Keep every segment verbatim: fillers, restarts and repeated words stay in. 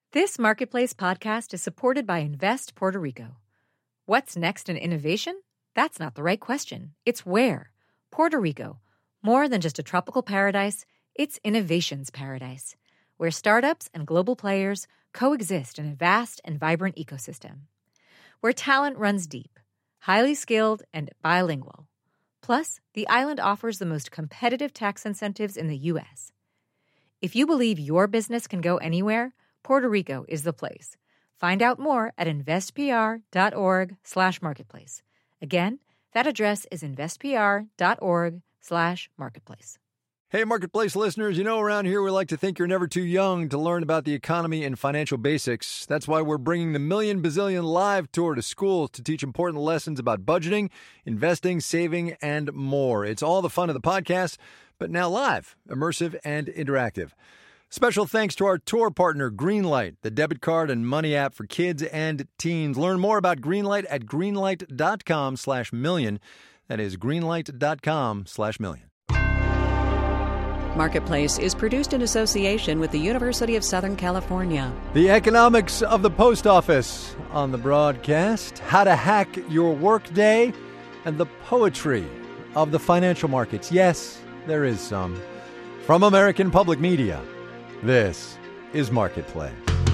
This Marketplace podcast is supported by Invest Puerto Rico. What's next in innovation? That's not the right question. It's where. Puerto Rico. More than just a tropical paradise, it's innovation's paradise, where startups and global players coexist in a vast and vibrant ecosystem. Where talent runs deep, highly skilled, and bilingual. Plus, the island offers the most competitive tax incentives in the U S. If you believe your business can go anywhere, Puerto Rico is the place. Find out more at investpr.org slash marketplace. Again, that address is investpr.org slash marketplace. Hey, Marketplace listeners, you know around here we like to think you're never too young to learn about the economy and financial basics. That's why we're bringing the Million Bazillion Live Tour to schools to teach important lessons about budgeting, investing, saving, and more. It's all the fun of the podcast, but now live, immersive, and interactive. Special thanks to our tour partner, Greenlight, the debit card and money app for kids and teens. Learn more about Greenlight at greenlight.com slash million. That is greenlight.com slash million. Marketplace is produced in association with the University of Southern California. The economics of the post office on the broadcast, how to hack your workday, and the poetry of the financial markets. Yes, there is some. From American Public Media, this is Marketplace.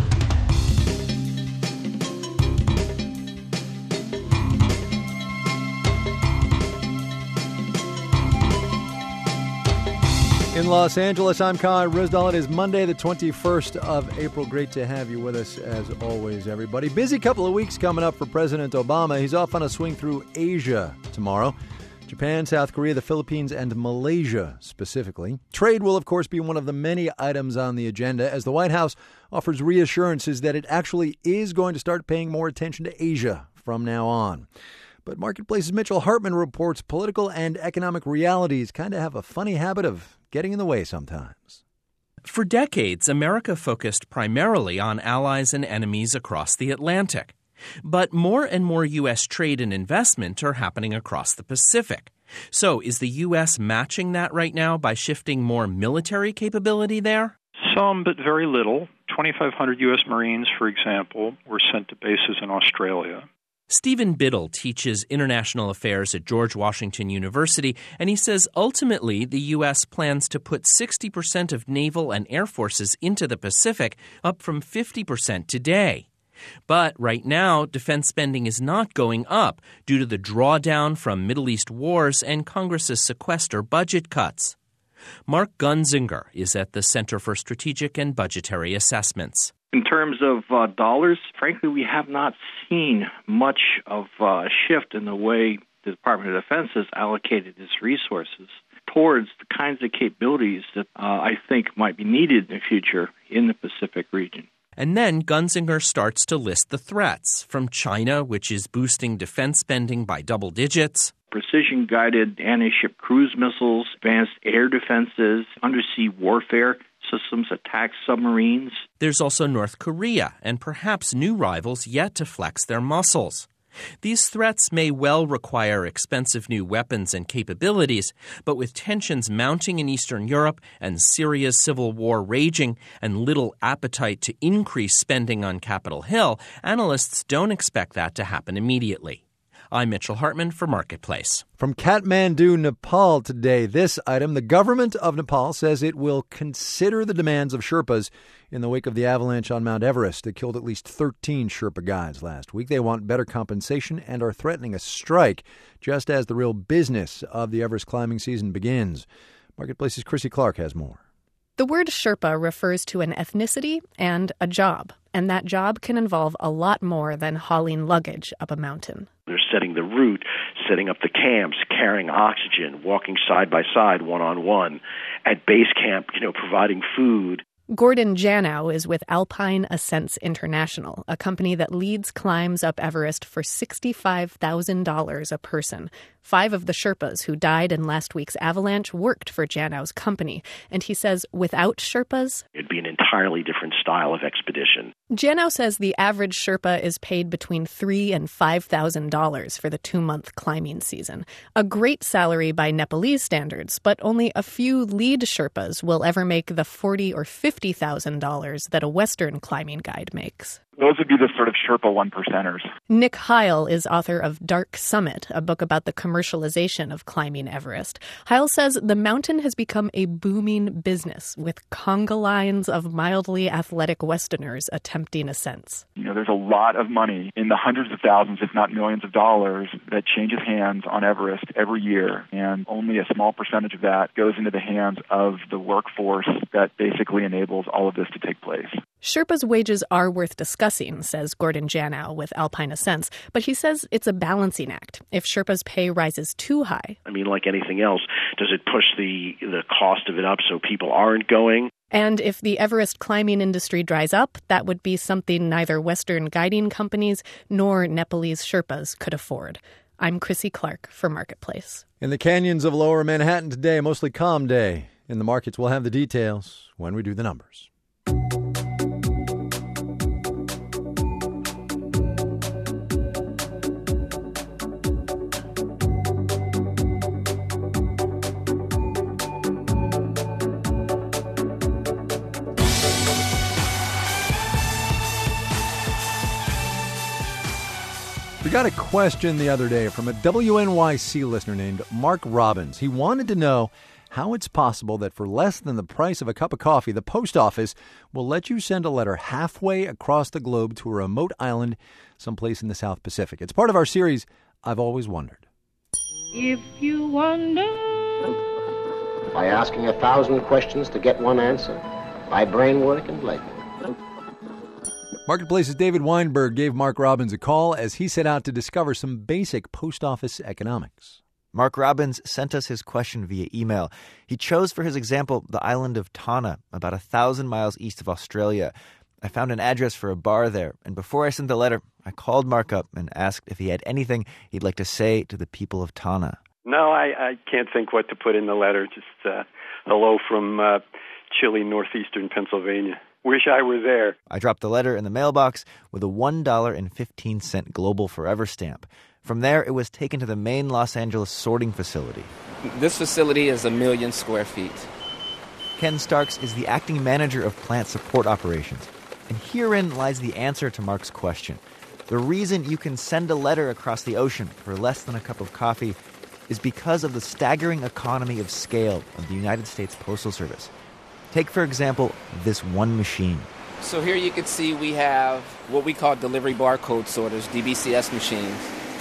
In Los Angeles, I'm Kai Ryssdal. It is Monday, the twenty-first of April. Great to have you with us, as always, everybody. Busy couple of weeks coming up for President Obama. He's off on a swing through Asia tomorrow. Japan, South Korea, the Philippines, and Malaysia specifically. Trade will, of course, be one of the many items on the agenda as the White House offers reassurances that it actually is going to start paying more attention to Asia from now on. But Marketplace's Mitchell Hartman reports political and economic realities kind of have a funny habit of getting in the way sometimes. For decades, America focused primarily on allies and enemies across the Atlantic. But more and more U S trade and investment are happening across the Pacific. So is the U S matching that right now by shifting more military capability there? Some, but very little. twenty-five hundred U S Marines, for example, were sent to bases in Australia. Stephen Biddle teaches international affairs at George Washington University, and he says ultimately the U S plans to put sixty percent of naval and air forces into the Pacific, up from fifty percent today. But right now, defense spending is not going up due to the drawdown from Middle East wars and Congress's sequester budget cuts. Mark Gunzinger is at the Center for Strategic and Budgetary Assessments. In terms of uh, dollars, frankly, we have not seen much of uh, a shift in the way the Department of Defense has allocated its resources towards the kinds of capabilities that uh, I think might be needed in the future in the Pacific region. And then Gunzinger starts to list the threats from China, which is boosting defense spending by double digits. Precision-guided anti-ship cruise missiles, advanced air defenses, undersea warfare systems, attack submarines. There's also North Korea and perhaps new rivals yet to flex their muscles. These threats may well require expensive new weapons and capabilities, but with tensions mounting in Eastern Europe and Syria's civil war raging and little appetite to increase spending on Capitol Hill, analysts don't expect that to happen immediately. I'm Mitchell Hartman for Marketplace. From Kathmandu, Nepal today, this item, the government of Nepal says it will consider the demands of Sherpas in the wake of the avalanche on Mount Everest that killed at least thirteen Sherpa guides last week. They want better compensation and are threatening a strike just as the real business of the Everest climbing season begins. Marketplace's Chrissy Clark has more. The word Sherpa refers to an ethnicity and a job, and that job can involve a lot more than hauling luggage up a mountain. They're setting the route, setting up the camps, carrying oxygen, walking side by side, one-on-one, at base camp, you know, providing food. Gordon Janow is with Alpine Ascents International, a company that leads climbs up Everest for sixty-five thousand dollars a person, Five of the Sherpas who died in last week's avalanche worked for Janow's company, and he says without Sherpas, it'd be an entirely different style of expedition. Janow says the average Sherpa is paid between three thousand dollars and five thousand dollars for the two-month climbing season. A great salary by Nepalese standards, but only a few lead Sherpas will ever make the forty thousand dollars or fifty thousand dollars that a Western climbing guide makes. Those would be the sort of Sherpa one-percenters. Nick Heil is author of Dark Summit, a book about the commercialization of climbing Everest. Heil says the mountain has become a booming business, with conga lines of mildly athletic Westerners attempting ascents. You know, there's a lot of money in the hundreds of thousands, if not millions of dollars, that changes hands on Everest every year, and only a small percentage of that goes into the hands of the workforce that basically enables all of this to take place. Sherpa's wages are worth discussing, says Gordon Janow with Alpine Ascents, but he says it's a balancing act. If Sherpa's pay rises too high, I mean, like anything else, does it push the, the cost of it up so people aren't going? And if the Everest climbing industry dries up, that would be something neither Western guiding companies nor Nepalese Sherpas could afford. I'm Chrissy Clark for Marketplace. In the canyons of lower Manhattan today, a mostly calm day. In the markets, we'll have the details when we do the numbers. We got a question the other day from a W N Y C listener named Mark Robbins. He wanted to know how it's possible that for less than the price of a cup of coffee, the post office will let you send a letter halfway across the globe to a remote island someplace in the South Pacific. It's part of our series, I've Always Wondered. If you wonder... By asking a thousand questions to get one answer, by brain work and leg work. Marketplace's David Weinberg gave Mark Robbins a call as he set out to discover some basic post office economics. Mark Robbins sent us his question via email. He chose for his example the island of Tanna, about a thousand miles east of Australia. I found an address for a bar there, and before I sent the letter, I called Mark up and asked if he had anything he'd like to say to the people of Tanna. No, I, I can't think what to put in the letter. Just uh, hello from uh, chilly northeastern Pennsylvania. Wish I were there. I dropped the letter in the mailbox with a one dollar and fifteen cents Global Forever stamp. From there, it was taken to the main Los Angeles sorting facility. This facility is a million square feet. Ken Starks is the acting manager of plant support operations. And herein lies the answer to Mark's question. The reason you can send a letter across the ocean for less than a cup of coffee is because of the staggering economy of scale of the United States Postal Service. Take, for example, this one machine. So here you can see we have what we call delivery barcode sorters, D B C S machines.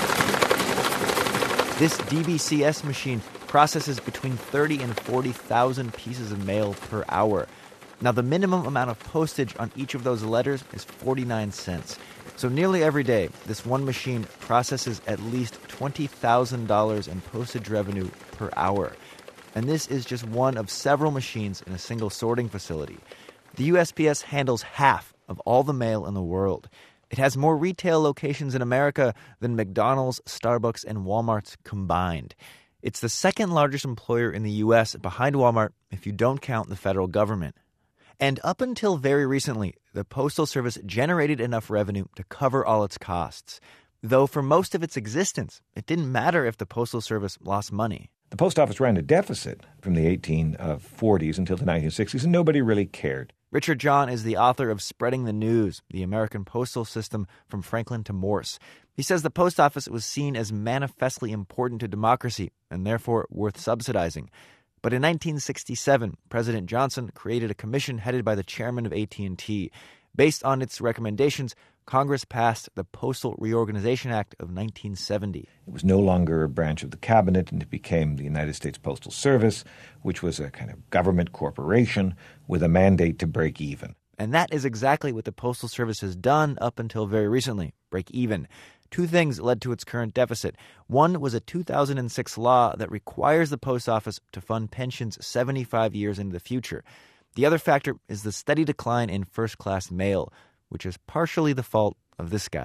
This D B C S machine processes between thirty and forty thousand pieces of mail per hour. Now, the minimum amount of postage on each of those letters is forty-nine cents. So nearly every day, this one machine processes at least twenty thousand dollars in postage revenue per hour. And this is just one of several machines in a single sorting facility. The U S P S handles half of all the mail in the world. It has more retail locations in America than McDonald's, Starbucks, and Walmart's combined. It's the second largest employer in the U S behind Walmart if you don't count the federal government. And up until very recently, the Postal Service generated enough revenue to cover all its costs. Though for most of its existence, it didn't matter if the Postal Service lost money. The post office ran a deficit from the eighteen forties until the nineteen sixties, and nobody really cared. Richard John is the author of Spreading the News, the American Postal System from Franklin to Morse. He says the post office was seen as manifestly important to democracy and therefore worth subsidizing. But in nineteen sixty-seven, President Johnson created a commission headed by the chairman of A T and T. Based on its recommendations, Congress passed the Postal Reorganization Act of nineteen seventy. It was no longer a branch of the cabinet, and it became the United States Postal Service, which was a kind of government corporation with a mandate to break even. And that is exactly what the Postal Service has done up until very recently, break even. Two things led to its current deficit. One was a two thousand six law that requires the post office to fund pensions seventy-five years into the future. The other factor is the steady decline in first-class mail, which is partially the fault of this guy.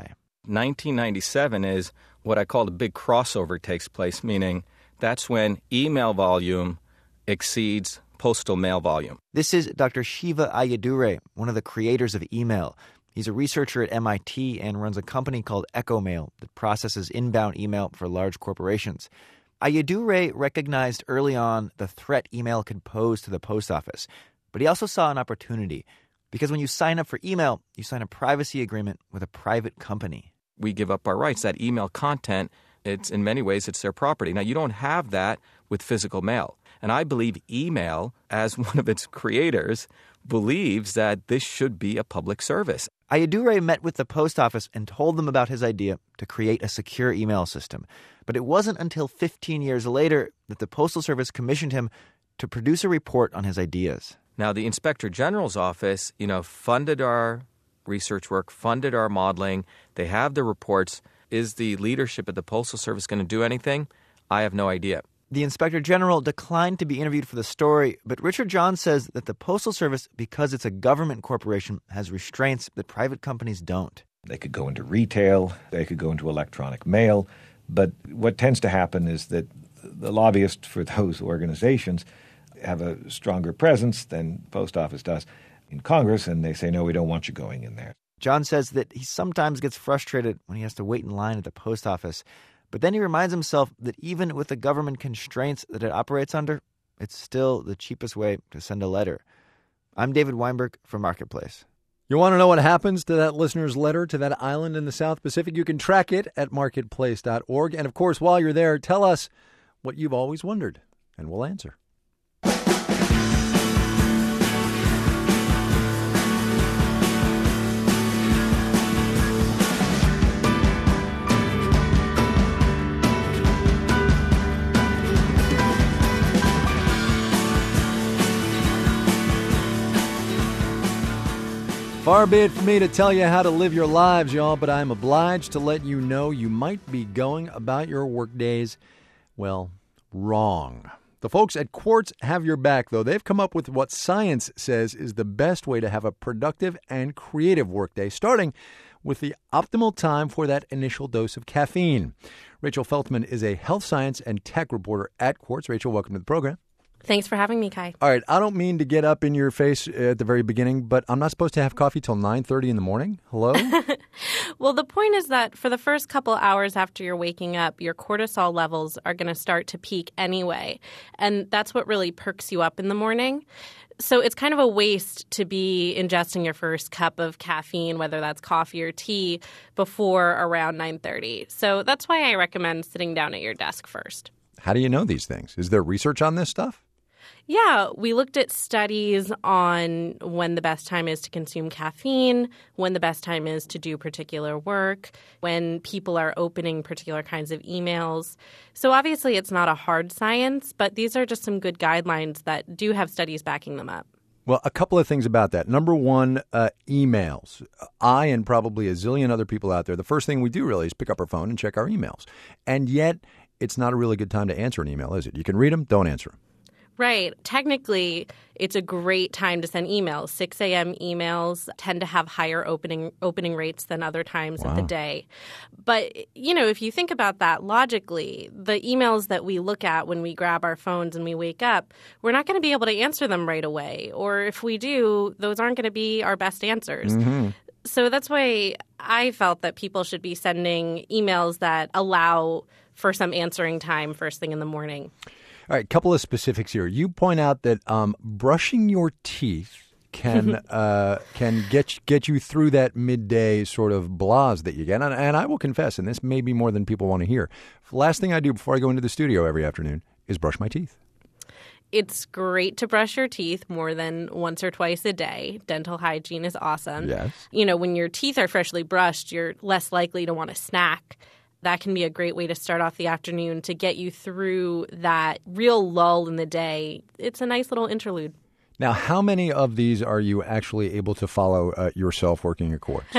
nineteen ninety-seven is what I call the big crossover takes place, meaning that's when email volume exceeds postal mail volume. This is Doctor Shiva Ayyadurai, one of the creators of email. He's a researcher at M I T and runs a company called EchoMail that processes inbound email for large corporations. Ayyadurai recognized early on the threat email could pose to the post office, but he also saw an opportunity. Because when you sign up for email, you sign a privacy agreement with a private company. We give up our rights. That email content, it's in many ways, it's their property. Now, you don't have that with physical mail. And I believe email, as one of its creators, believes that this should be a public service. Ayyadurai met with the post office and told them about his idea to create a secure email system. But it wasn't until fifteen years later that the Postal Service commissioned him to produce a report on his ideas. Now, the Inspector General's office, you know, funded our research work, funded our modeling. They have the reports. Is the leadership at the Postal Service going to do anything? I have no idea. The Inspector General declined to be interviewed for the story, but Richard Johns says that the Postal Service, because it's a government corporation, has restraints that private companies don't. They could go into retail, they could go into electronic mail, but what tends to happen is that the lobbyists for those organizations have a stronger presence than Post Office does in Congress, and they say, no, we don't want you going in there. John says that he sometimes gets frustrated when he has to wait in line at the post office, but then he reminds himself that even with the government constraints that it operates under, it's still the cheapest way to send a letter. I'm David Weinberg for Marketplace. You want to know what happens to that listener's letter to that island in the South Pacific? You can track it at marketplace dot org. And, of course, while you're there, tell us what you've always wondered, and we'll answer. Far be it for me to tell you how to live your lives, y'all, but I'm obliged to let you know you might be going about your workdays, well, wrong. The folks at Quartz have your back, though. They've come up with what science says is the best way to have a productive and creative workday, starting with the optimal time for that initial dose of caffeine. Rachel Feltman is a health science and tech reporter at Quartz. Rachel, welcome to the program. Thanks for having me, Kai. All right, I don't mean to get up in your face at the very beginning, but I'm not supposed to have coffee till nine thirty in the morning? Hello? Well, the point is that for the first couple hours after you're waking up, your cortisol levels are going to start to peak anyway. And that's what really perks you up in the morning. So it's kind of a waste to be ingesting your first cup of caffeine, whether that's coffee or tea, before around nine thirty. So that's why I recommend sitting down at your desk first. How do you know these things? Is there research on this stuff? Yeah, we looked at studies on when the best time is to consume caffeine, when the best time is to do particular work, when people are opening particular kinds of emails. So obviously it's not a hard science, but these are just some good guidelines that do have studies backing them up. Well, a couple of things about that. Number one, uh, emails. I and probably a zillion other people out there, the first thing we do really is pick up our phone and check our emails. And yet it's not a really good time to answer an email, is it? You can read them, don't answer them. Right. Technically, it's a great time to send emails. six a.m. emails tend to have higher opening opening rates than other times wow. of the day. But, you know, if you think about that logically, the emails that we look at when we grab our phones and we wake up, we're not going to be able to answer them right away. Or if we do, those aren't going to be our best answers. Mm-hmm. So that's why I felt that people should be sending emails that allow for some answering time first thing in the morning. All right, couple of specifics here. You point out that um, brushing your teeth can uh, can get get you through that midday sort of blahs that you get. And, and I will confess, and this may be more than people want to hear, the last thing I do before I go into the studio every afternoon is brush my teeth. It's great to brush your teeth more than once or twice a day. Dental hygiene is awesome. Yes. You know, when your teeth are freshly brushed, you're less likely to want to snack. That can be a great way to start off the afternoon to get you through that real lull in the day. It's a nice little interlude. Now, how many of these are you actually able to follow uh, yourself working at Quartz?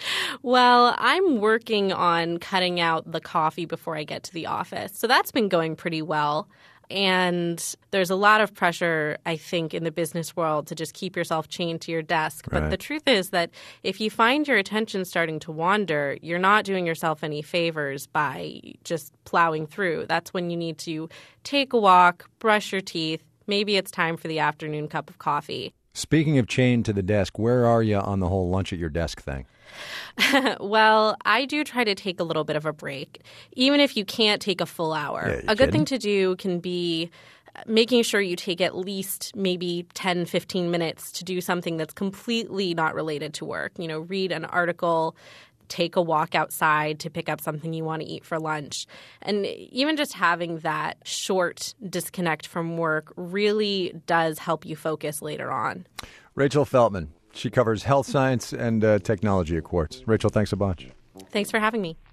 Well, I'm working on cutting out the coffee before I get to the office. So that's been going pretty well. And there's a lot of pressure, I think, in the business world to just keep yourself chained to your desk. But Right. the truth is that if you find your attention starting to wander, you're not doing yourself any favors by just plowing through. That's when you need to take a walk, brush your teeth. Maybe it's time for the afternoon cup of coffee. Speaking of chained to the desk, where are you on the whole lunch at your desk thing? Well, I do try to take a little bit of a break, even if you can't take a full hour. Yeah, you a good thing kidding? to do can be making sure you take at least maybe ten, fifteen minutes to do something that's completely not related to work. You know, read an article, take a walk outside to pick up something you want to eat for lunch. And even just having that short disconnect from work really does help you focus later on. Rachel Feltman. She covers health science and uh, technology at Quartz. Rachel, thanks a bunch. Thanks for having me.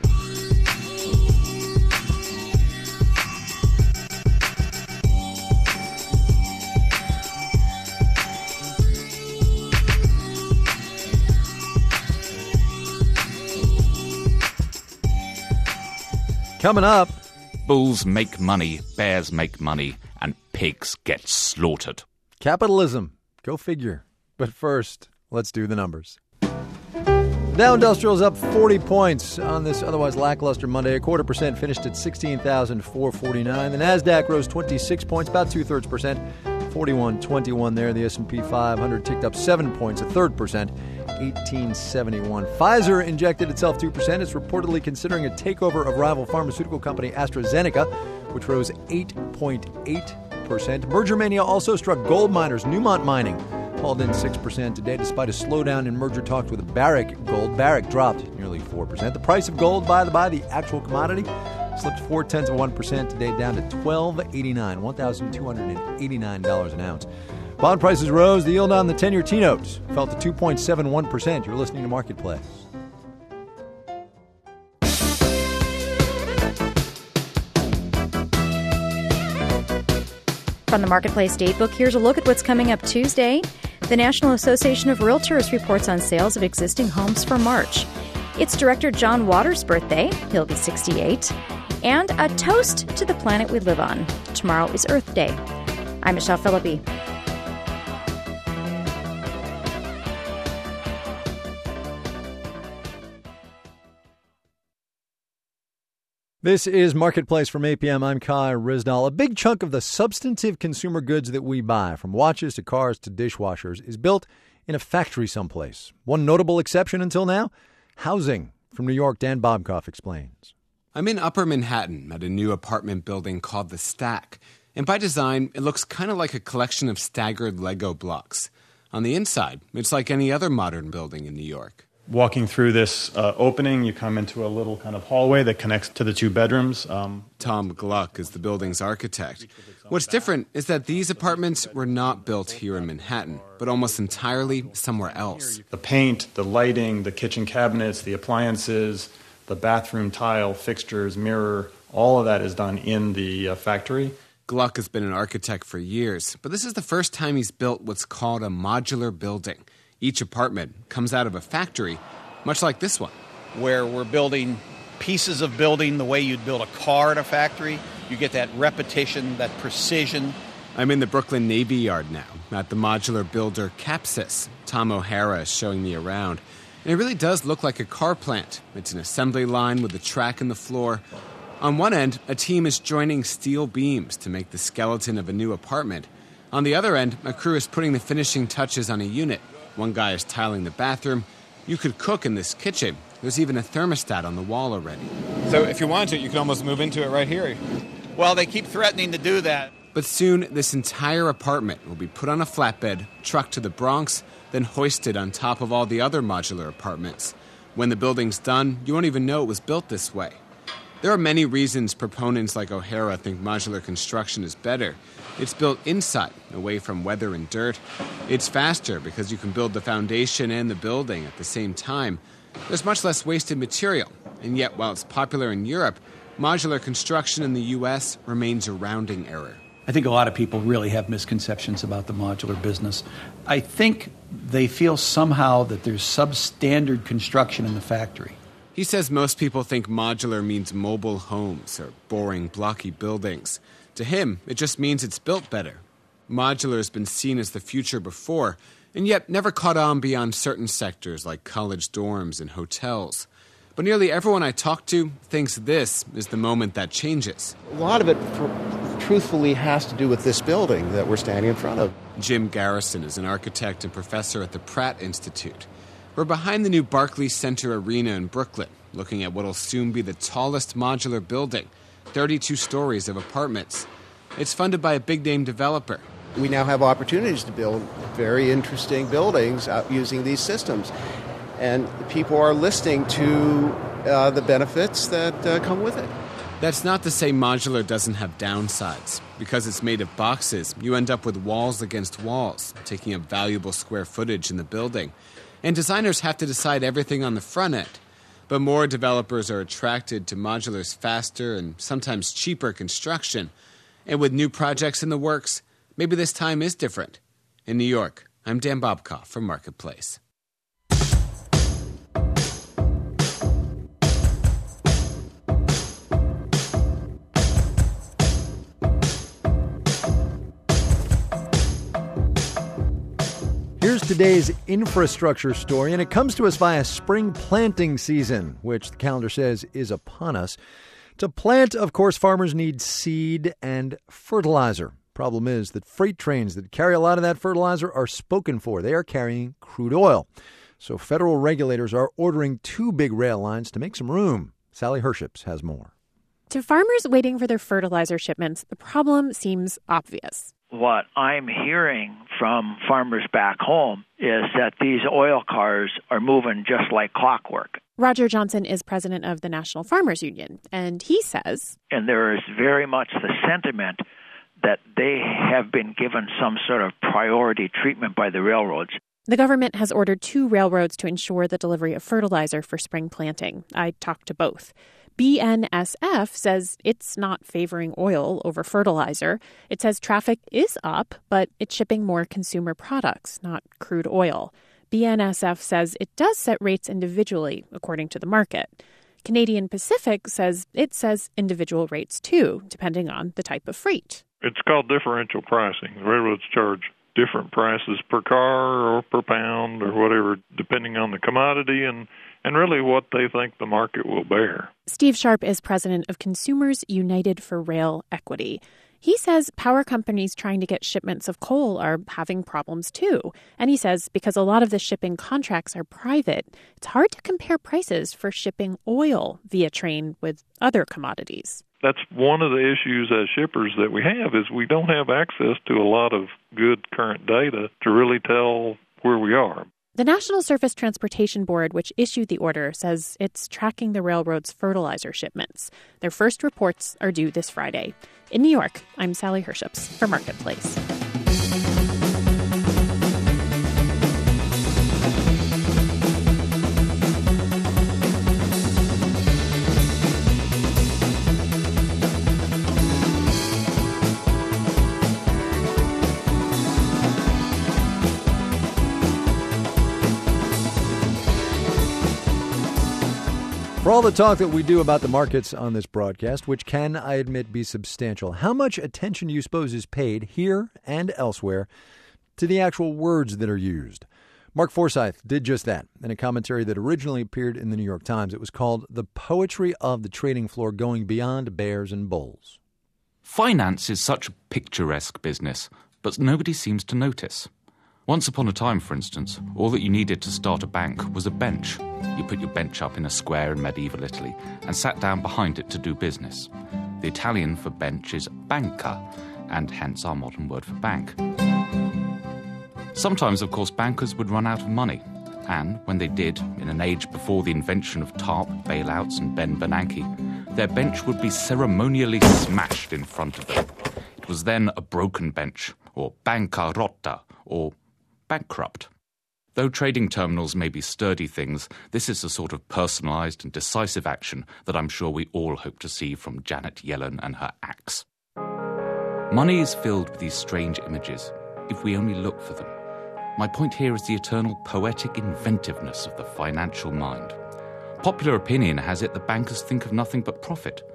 Coming up. Bulls make money, bears make money, and pigs get slaughtered. Capitalism. Go figure. But first, let's do the numbers. Dow Industrial's up forty points on this otherwise lackluster Monday. A quarter percent, finished at sixteen thousand four hundred forty-nine. The Nasdaq rose twenty-six points, about two-thirds percent, forty-one twenty-one there. The S and P five hundred ticked up seven points, a third percent, eighteen seventy-one. Pfizer injected itself two percent. It's reportedly considering a takeover of rival pharmaceutical company AstraZeneca, which rose eight point eight percent. Merger mania also struck gold miners. Newmont Mining hauled in six percent today despite a slowdown in merger talks with Barrick Gold. Barrick dropped nearly four percent. The price of gold, by the by, the actual commodity, slipped four-tenths of one percent today, down to twelve eighty-nine, one thousand two hundred eighty-nine dollars an ounce. Bond prices rose. The yield on the ten-year T-notes fell to two point seven one percent. You're listening to Marketplace. From the Marketplace Datebook, here's a look at what's coming up Tuesday. The National Association of Realtors reports on sales of existing homes for March. It's director John Waters' birthday. He'll be sixty-eight. And a toast to the planet we live on. Tomorrow is Earth Day. I'm Michelle Philippi. This is Marketplace from eight p.m. I'm Kai Rizdal. A big chunk of the substantive consumer goods that we buy, from watches to cars to dishwashers, is built in a factory someplace. One notable exception until now, housing. From New York, Dan Bobkoff explains. I'm in Upper Manhattan at a new apartment building called The Stack. And by design, it looks kind of like a collection of staggered Lego blocks. On the inside, it's like any other modern building in New York. Walking through this uh, opening, you come into a little kind of hallway that connects to the two bedrooms. Um, Tom Gluck is the building's architect. What's different is that these apartments were not built here in Manhattan, but almost entirely somewhere else. The paint, the lighting, the kitchen cabinets, the appliances, the bathroom tile, fixtures, mirror, all of that is done in the uh, factory. Gluck has been an architect for years, but this is the first time he's built what's called a modular building. Each apartment comes out of a factory, much like this one, where we're building pieces of building the way you'd build a car at a factory. You get that repetition, that precision. I'm in the Brooklyn Navy Yard now, at the modular builder Capsys. Tom O'Hara is showing me around. And it really does look like a car plant. It's an assembly line with a track in the floor. On one end, a team is joining steel beams to make the skeleton of a new apartment. On the other end, a crew is putting the finishing touches on a unit. One guy is tiling the bathroom. You could cook in this kitchen. There's even a thermostat on the wall already. So if you wanted to, you could almost move into it right here. Well, they keep threatening to do that. But soon, this entire apartment will be put on a flatbed, trucked to the Bronx, then hoisted on top of all the other modular apartments. When the building's done, you won't even know it was built this way. There are many reasons proponents like O'Hara think modular construction is better. It's built inside, away from weather and dirt. It's faster because you can build the foundation and the building at the same time. There's much less wasted material. And yet, while it's popular in Europe, modular construction in the U S remains a rounding error. I think a lot of people really have misconceptions about the modular business. I think they feel somehow that there's substandard construction in the factory. He sasays most people think modular means mobile homes or boring, blocky buildings. To him, it just means it's built better. Modular has been seen as the future before, and yet never caught on beyond certain sectors like college dorms and hotels. But nearly everyone I talk to thinks this is the moment that changes. A lot of it, truthfully, has to do with this building that we're standing in front of. Jim Garrison is an architect and professor at the Pratt Institute. We're behind the new Barclays Center Arena in Brooklyn, looking at what will soon be the tallest modular building, thirty-two stories of apartments. It's funded by a big-name developer. We now have opportunities to build very interesting buildings out using these systems. And people are listening to uh, the benefits that uh, come with it. That's not to say modular doesn't have downsides. Because it's made of boxes, you end up with walls against walls, taking up valuable square footage in the building. And designers have to decide everything on the front end. But more developers are attracted to modular's faster and sometimes cheaper construction. And with new projects in the works, maybe this time is different. In New York, I'm Dan Bobkoff from Marketplace. Here's today's infrastructure story, and it comes to us via spring planting season, which the calendar says is upon us. To plant, of course, farmers need seed and fertilizer. Problem is that freight trains that carry a lot of that fertilizer are spoken for. They are carrying crude oil. So federal regulators are ordering two big rail lines to make some room. Sally Herships has more. To farmers waiting for their fertilizer shipments, the problem seems obvious. What I'm hearing from farmers back home is that these oil cars are moving just like clockwork. Roger Johnson is president of the National Farmers Union, and he says, and there is very much the sentiment that they have been given some sort of priority treatment by the railroads. The government has ordered two railroads to ensure the delivery of fertilizer for spring planting. I talked to both. B N S F says it's not favoring oil over fertilizer. It says traffic is up, but it's shipping more consumer products, not crude oil. B N S F says it does set rates individually, according to the market. Canadian Pacific says it says individual rates, too, depending on the type of freight. It's called differential pricing. The railroads charge different prices per car or per pound or whatever, depending on the commodity and and really what they think the market will bear. Steve Sharp is president of Consumers United for Rail Equity. He says power companies trying to get shipments of coal are having problems too. And he says because a lot of the shipping contracts are private, it's hard to compare prices for shipping oil via train with other commodities. That's one of the issues as shippers that we have is we don't have access to a lot of good current data to really tell where we are. The National Surface Transportation Board, which issued the order, says it's tracking the railroad's fertilizer shipments. Their first reports are due this Friday. In New York, I'm Sally Herships for Marketplace. For all the talk that we do about the markets on this broadcast, which can, I admit, be substantial, how much attention do you suppose is paid here and elsewhere to the actual words that are used? Mark Forsyth did just that in a commentary that originally appeared in the New York Times. It was called The Poetry of the Trading Floor Going Beyond Bears and Bulls. Finance is such a picturesque business, but nobody seems to notice. Once upon a time, for instance, all that you needed to start a bank was a bench. You put your bench up in a square in medieval Italy and sat down behind it to do business. The Italian for bench is banca, and hence our modern word for bank. Sometimes, of course, bankers would run out of money. And when they did, in an age before the invention of TARP, bailouts and Ben Bernanke, their bench would be ceremonially smashed in front of them. It was then a broken bench, or bancarotta, or bankrupt. Though trading terminals may be sturdy things, this is the sort of personalised and decisive action that I'm sure we all hope to see from Janet Yellen and her axe. Money is filled with these strange images, if we only look for them. My point here is the eternal poetic inventiveness of the financial mind. Popular opinion has it that bankers think of nothing but profit.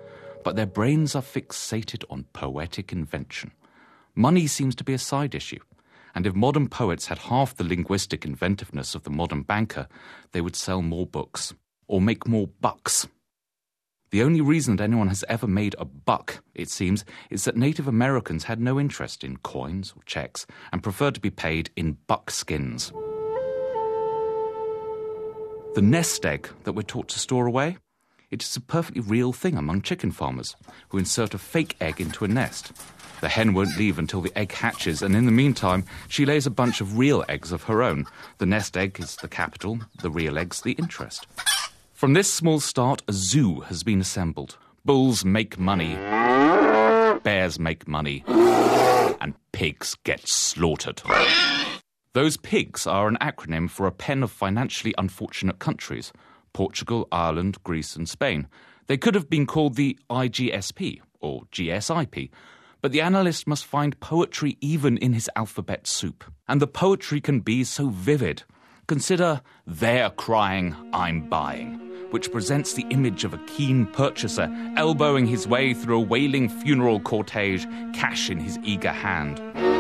but their brains are fixated on poetic invention. Money seems to be a side issue, and if modern poets had half the linguistic inventiveness of the modern banker, they would sell more books, or make more bucks. The only reason that anyone has ever made a buck, it seems, is that Native Americans had no interest in coins or checks and preferred to be paid in buckskins. The nest egg that we're taught to store away, it is a perfectly real thing among chicken farmers who insert a fake egg into a nest. The hen won't leave until the egg hatches, and in the meantime, she lays a bunch of real eggs of her own. The nest egg is the capital, the real egg's the interest. From this small start, a zoo has been assembled. Bulls make money, bears make money, and pigs get slaughtered. Those pigs are an acronym for a pen of financially unfortunate countries: Portugal, Ireland, Greece, and Spain. They could have been called the I G S P or G S I P, but the analyst must find poetry even in his alphabet soup. And the poetry can be so vivid. Consider They're Crying, I'm Buying, which presents the image of a keen purchaser elbowing his way through a wailing funeral cortege, cash in his eager hand.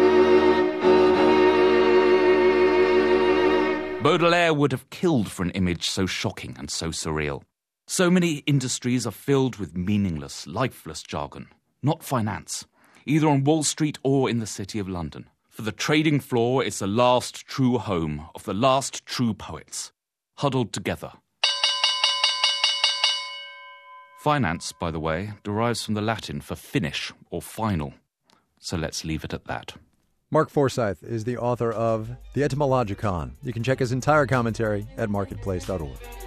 Baudelaire would have killed for an image so shocking and so surreal. So many industries are filled with meaningless, lifeless jargon, not finance, either on Wall Street or in the City of London. For the trading floor is the last true home of the last true poets, huddled together. Finance, by the way, derives from the Latin for finish or final. So let's leave it at that. Mark Forsyth is the author of The Etymologicon. You can check his entire commentary at marketplace dot org.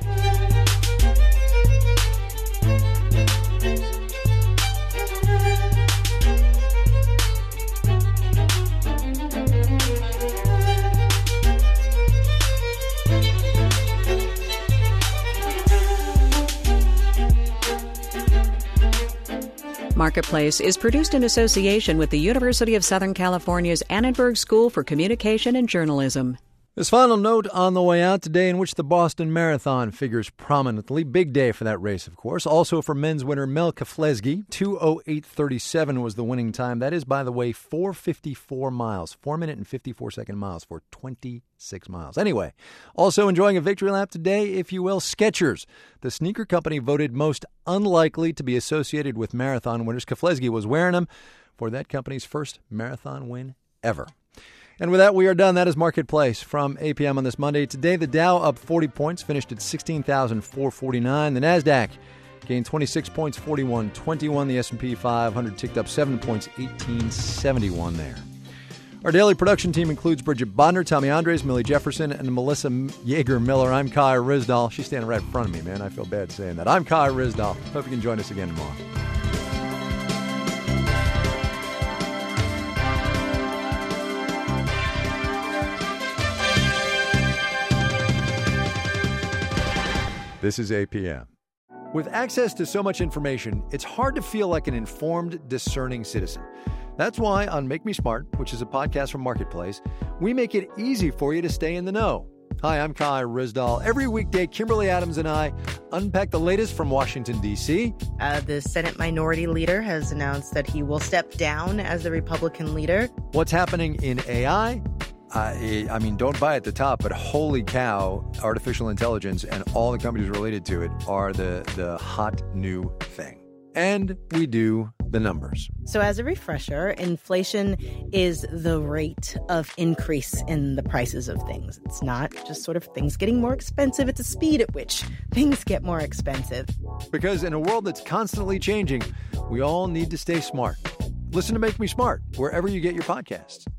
Marketplace is produced in association with the University of Southern California's Annenberg School for Communication and Journalism. This final note on the way out today, in which the Boston Marathon figures prominently. Big day for that race, of course. Also for men's winner Mel Keflezighi, two oh eight thirty-seven was the winning time. That is, by the way, four fifty-four miles, four minute and fifty-four second miles for twenty-six miles. Anyway, also enjoying a victory lap today, if you will, Skechers. The sneaker company voted most unlikely to be associated with marathon winners. Keflezighi was wearing them for that company's first marathon win ever. And with that, we are done. That is Marketplace from eight p.m. on this Monday. Today, the Dow up forty points, finished at sixteen thousand four hundred forty-nine. The NASDAQ gained twenty-six points, forty-one twenty-one. The S and P five hundred ticked up seven points, eighteen seventy-one there. Our daily production team includes Bridget Bodner, Tommy Andres, Millie Jefferson, and Melissa Yeager Miller. I'm Kai Ryssdal. She's standing right in front of me, man. I feel bad saying that. I'm Kai Ryssdal. Hope you can join us again tomorrow. This is eight p.m. With access to so much information, it's hard to feel like an informed, discerning citizen. That's why on Make Me Smart, which is a podcast from Marketplace, we make it easy for you to stay in the know. Hi, I'm Kai Ryssdal. Every weekday, Kimberly Adams and I unpack the latest from Washington, D C Uh, the Senate Minority Leader has announced that he will step down as the Republican leader. What's happening in A I? Uh, I mean, don't buy at the top, but holy cow, artificial intelligence and all the companies related to it are the, the hot new thing. And we do the numbers. So as a refresher, inflation is the rate of increase in the prices of things. It's not just sort of things getting more expensive. It's the speed at which things get more expensive. Because in a world that's constantly changing, we all need to stay smart. Listen to Make Me Smart wherever you get your podcasts.